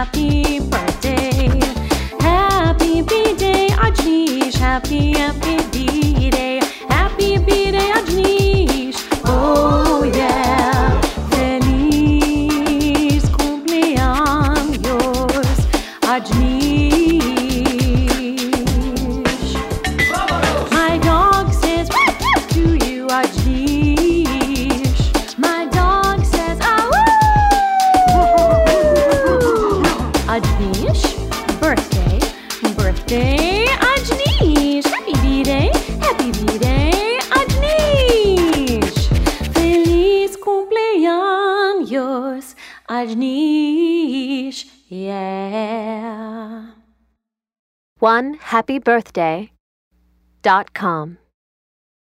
happy birthday. Happy B-Day, Ajnish. Happy B-Day. Happy B-Day, Ajnish. Oh yeah. Feliz cumpleaños, Ajnish. My dog says to you, Ajnish. My dog says Ajnish, birthday, Ajnish. Happy B-Day, Ajnish. Feliz cumpleaños, Ajnish, yeah. OneHappyBirthday.com